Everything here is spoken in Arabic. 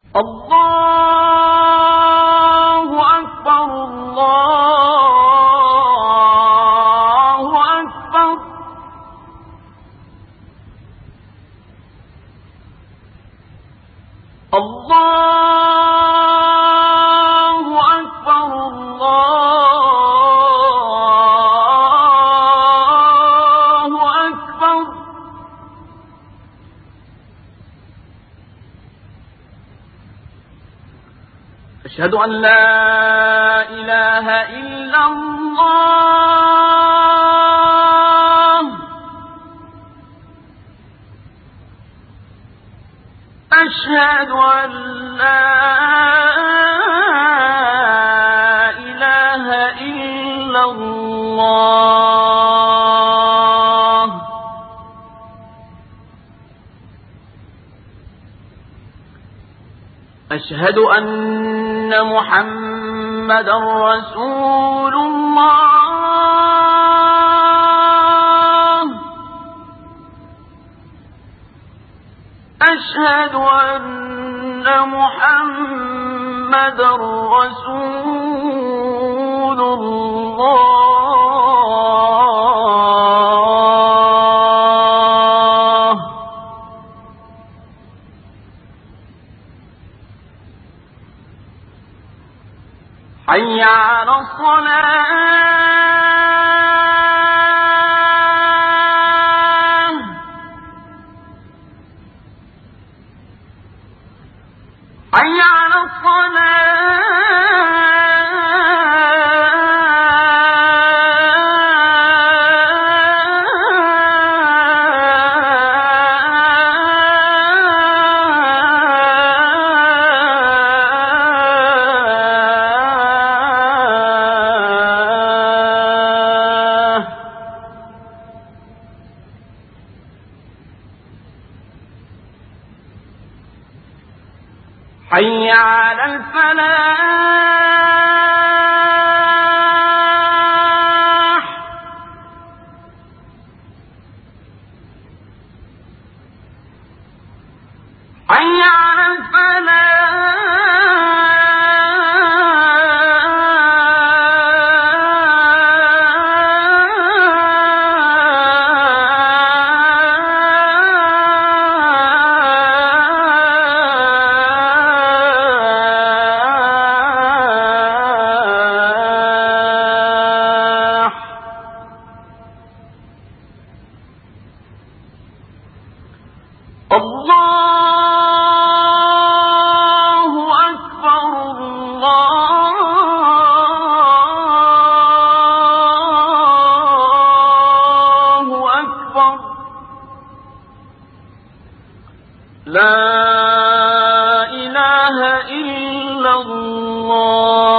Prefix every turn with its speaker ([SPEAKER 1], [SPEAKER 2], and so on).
[SPEAKER 1] الله أكبر الله أكبر. الله أكبر الله أكبر. أشهد أن لا إله إلا الله. أشهد أن لا إله إلا الله. أشهد أن محمدا رسول الله. أشهد أن محمدا رسول الله. حي على الصلاة. حي على حي على الفلاح. حي على الله أكبر الله أكبر. لا إله إلا الله.